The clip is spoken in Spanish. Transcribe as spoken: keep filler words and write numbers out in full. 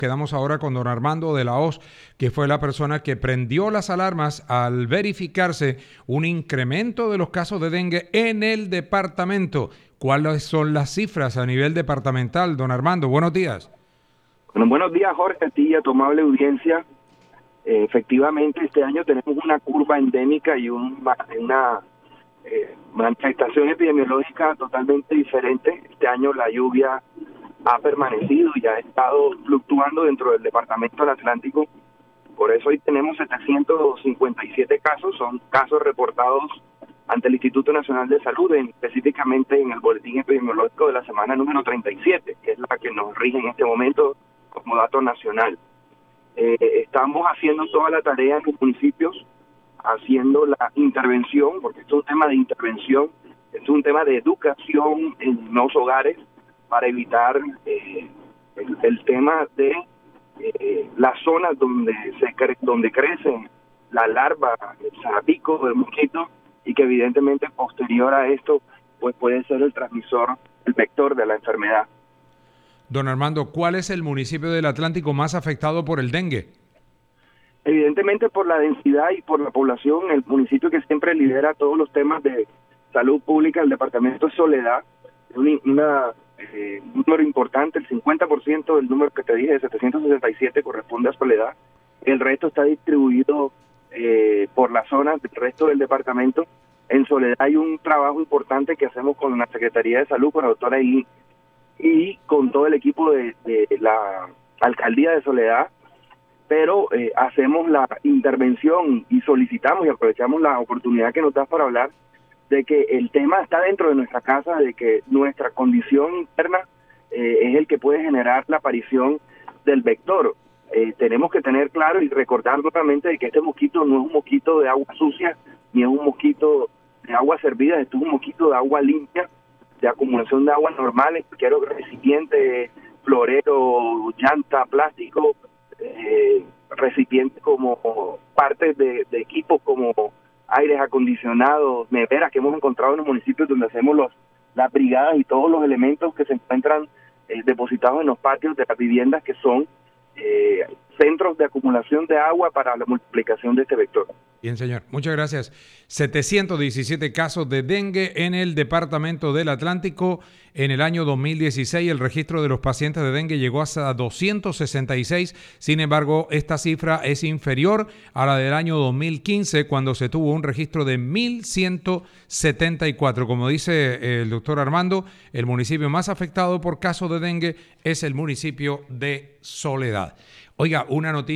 Quedamos ahora con don Armando de la Hoz, que fue la persona que prendió las alarmas al verificarse un incremento de los casos de dengue en el departamento. ¿Cuáles son las cifras a nivel departamental, don Armando? Buenos días. Bueno, buenos días, Jorge, a ti y a tu amable audiencia. Eh, efectivamente, este año tenemos una curva endémica y un, una eh, manifestación epidemiológica totalmente diferente. Este año la lluvia ha permanecido y ha estado fluctuando dentro del departamento del Atlántico. Por eso hoy tenemos setecientos cincuenta y siete casos, son casos reportados ante el Instituto Nacional de Salud, en, específicamente en el boletín epidemiológico de la semana número treinta y siete, que es la que nos rige en este momento como dato nacional. Eh, estamos haciendo toda la tarea en los municipios, haciendo la intervención, porque esto es un tema de intervención, es un tema de educación en los hogares, para evitar eh, el, el tema de eh, las zonas donde se cre donde crecen la larva, el zarapico del mosquito, y que evidentemente posterior a esto pues puede ser el transmisor, el vector de la enfermedad. Don Armando, ¿cuál es el municipio del Atlántico más afectado por el dengue? Evidentemente por la densidad y por la población, el municipio que siempre lidera todos los temas de salud pública, el departamento de Soledad, una, una Eh, un número importante, el cincuenta por ciento del número que te dije, de setecientos sesenta y siete, corresponde a Soledad. El resto está distribuido eh, por las zonas del resto del departamento. En Soledad hay un trabajo importante que hacemos con la Secretaría de Salud, con la doctora I, y con todo el equipo de, de la Alcaldía de Soledad, pero eh, hacemos la intervención y solicitamos y aprovechamos la oportunidad que nos das para hablar de que el tema está dentro de nuestra casa, de que nuestra condición interna eh, es el que puede generar la aparición del vector. Eh, tenemos que tener claro y recordar nuevamente de que este mosquito no es un mosquito de agua sucia, ni es un mosquito de agua servida, esto es un mosquito de agua limpia, de acumulación de agua normal, en cualquier recipiente, florero, llanta, plástico, eh, recipiente como partes de, de equipos como aires acondicionados, neveras que hemos encontrado en los municipios donde hacemos los las brigadas y todos los elementos que se encuentran eh, depositados en los patios de las viviendas, que son eh, centros de acumulación de agua para la multiplicación de este vector. Bien, señor. Muchas gracias. setecientos diecisiete casos de dengue en el departamento del Atlántico. En el año dos mil dieciséis, el registro de los pacientes de dengue llegó hasta doscientos sesenta y seis. Sin embargo, esta cifra es inferior a la del año dos mil quince, cuando se tuvo un registro de mil ciento setenta y cuatro. Como dice el doctor Armando, el municipio más afectado por casos de dengue es el municipio de Soledad. Oiga, una noticia.